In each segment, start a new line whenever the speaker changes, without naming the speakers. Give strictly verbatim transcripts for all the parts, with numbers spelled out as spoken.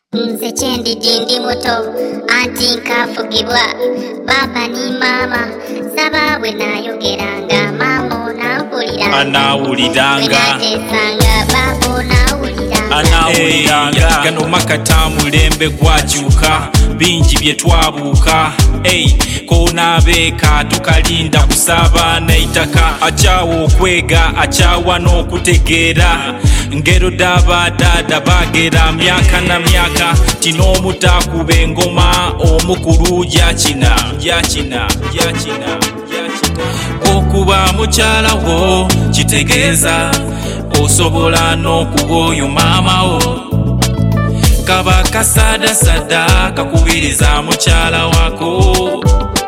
Nze chendi dindi muto anti nkafugibwa baba ni mama sabawe nayogeranga mamo nawuliranga
anawuliranga
wenatesanga babo nawuliranga
anawuliranga gano makata mulembe gwakyuka bingi bye twabuuka ey konabeeka tukalinda kusaba n'eitaka akyawa okwega akyawa n'okutegeera ngero dabadada bagera myaka na myaka tino omutakuba engoma omukulu yakina yakina yakina yakina okuba mukyala wo kitegeeza osobola n'okuba oyo maama wo kaba kasada sada kakubiriza mukyala wako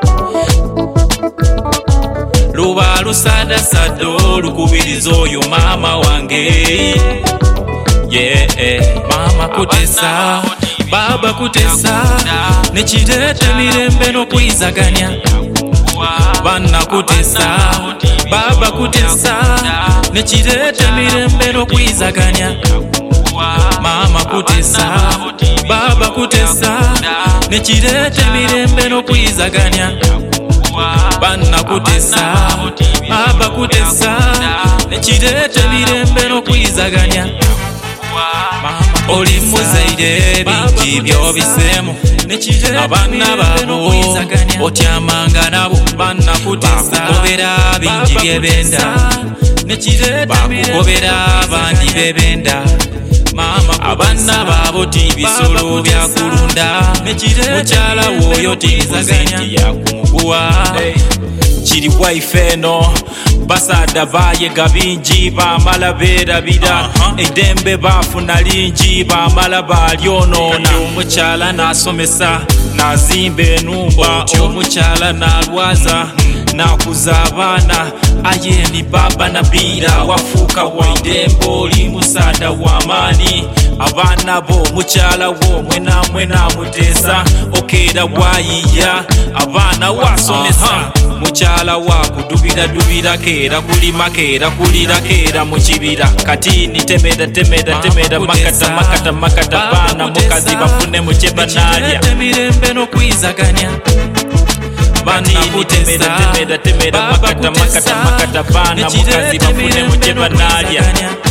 luba lusada sado lukubiriza oyo maama wange yeah mama kutesa baba kutesa nekirete mirembe n'okwizaganya bana kutesa baba kutesa nekirete mirembe n'okwizaganya mama kutesa baba kutesa nekirete mirembe n'okwizaganya bana kutesa baba kutesa nekirete mirembe n'okwizaganya oli muzaire bingi byobisemu abaana babo otyamanga nabo bakukobera bingi byebenda bakukobera abandi bebenda abaana babo tibisolo byakulunda mukyala woyo tibuzenti yakumuguwa kiri waife eno basada bayega bingi bamala berabira edembe bafuna lingi bamala balyonona omukyala nasomesa nazimba enumba omukyala nalwaza nakuza abaana aye ni baba nabira wafuuka waidembe oli musada wamaani abaana bo mukyala wo mwena mwena mutesa okeera bwayiya abaana wasomesa mukyala wakudubira dubira keera kulima keera kulira keera mu kibira kati ni temera temera temera makata makata makata baana mukazi bafune mu kye banaalya mirembe n'okwizaganya bani ni temera temera temera makata makata makata baana mukazi bafune mu kye banaalya